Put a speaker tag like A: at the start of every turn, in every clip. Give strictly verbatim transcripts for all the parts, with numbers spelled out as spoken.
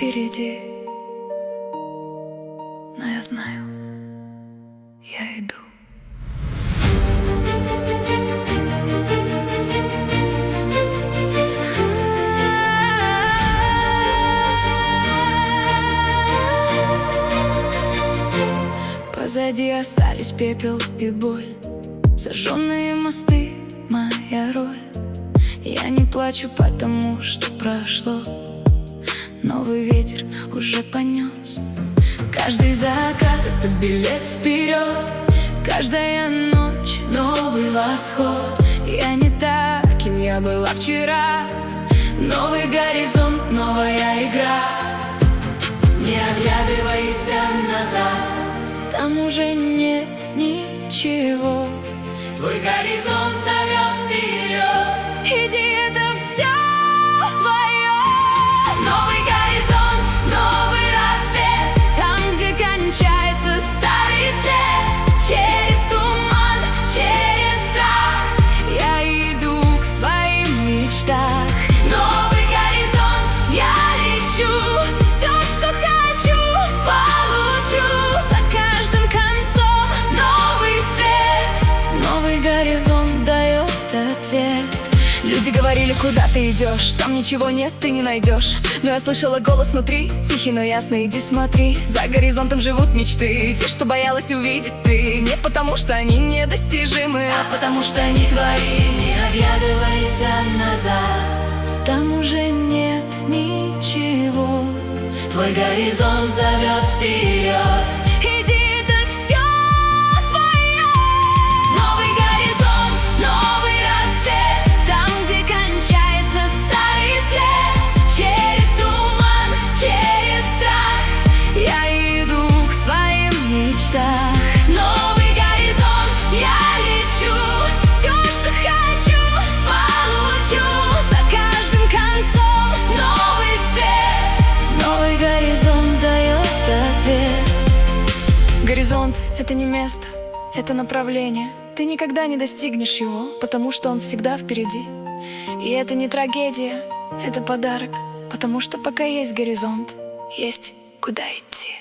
A: впереди, но я знаю, я иду. Позади остались пепел и боль, сожженные мосты — моя роль. Я не плачу, потому что прошло, новый ветер уже понес. Каждый закат — это билет вперед, каждая ночь — новый восход. Я не та, кем я была вчера, новый горизонт, новая игра. Не оглядывайся назад, там уже нет ничего. Твой горизонт зовет вперед, иди, это все твое. Новый горизонт, новый рассвет, там, где кончается старый след. Через туман, через страх я иду к своим мечтам. Новый горизонт, я лечу, все, что хочу, получу. За каждым концом новый свет, новый горизонт дает ответ. Люди говорили, куда ты идешь, там ничего нет, ты не найдешь. Но я слышала голос внутри, тихий, но ясный: иди смотри. За горизонтом живут мечты, те, что боялась увидеть ты. Не потому, что они недостижимы, а потому, что они твои. Не оглядывайся назад, там уже нет ничего. Твой горизонт зовет вперед, иди, это все твое. Новый горизонт, новый рассвет, там, где кончается старый след. Через туман, через страх я иду к своим мечтам. Новый горизонт, я лечу, все, что хочу, получу. За каждым концом новый свет, новый горизонт дает ответ. Горизонт — это не место, это направление. Ты никогда не достигнешь его, потому что он всегда впереди. И это не трагедия, это подарок, потому что пока есть горизонт, есть куда идти.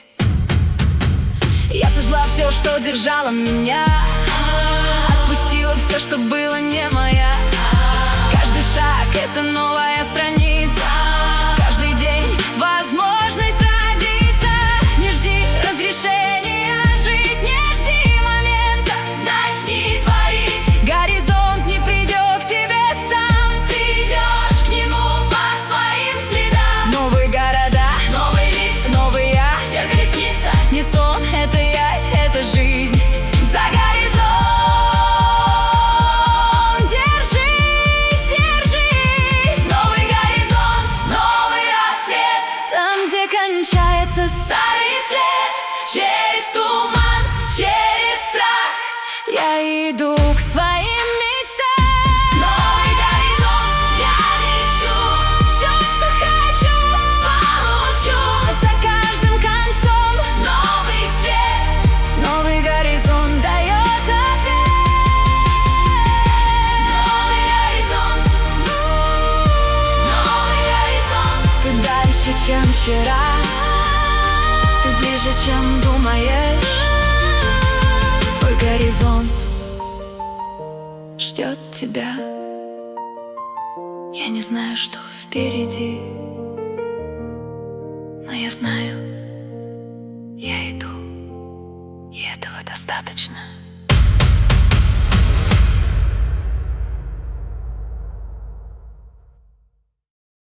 A: Я сожгла все, что держало меня, отпустила все, что было не моя. Каждый шаг — это новая страница, каждый день — возможность родиться. Не жди разрешения жить, не жди момента, начни творить. Горизонт не придет к тебе сам, ты идешь к нему по своим следам. Новые города, новые лица, новый я, зеркале снится не сон, это я, это жизнь. За горизонт держись, держись. Новый горизонт, новый рассвет, там, где кончается старый след. Через туман, через страх я иду к своим мечтам. Новый горизонт, я лечу, все, что хочу, получу. За каждым концом новый свет, новый горизонт дает ответ. Новый горизонт, новый горизонт. Ты дальше, чем вчера, ты ближе, чем думаешь. Твой горизонт ждет тебя. Я не знаю, что впереди, но я знаю, я иду, и этого достаточно.